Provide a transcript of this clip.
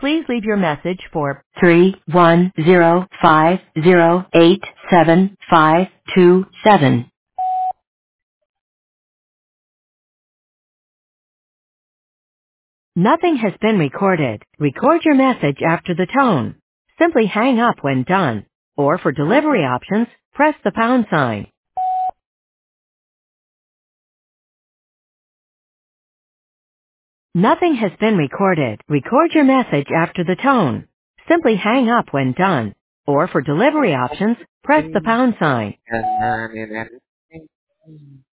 Please leave your message for 31050875527. Nothing has been recorded. Record your message after the tone. Simply hang up when done. Or for delivery options, press the pound sign. Nothing has been recorded. Record your message after the tone. Simply hang up when done. Or for delivery options, press the pound sign.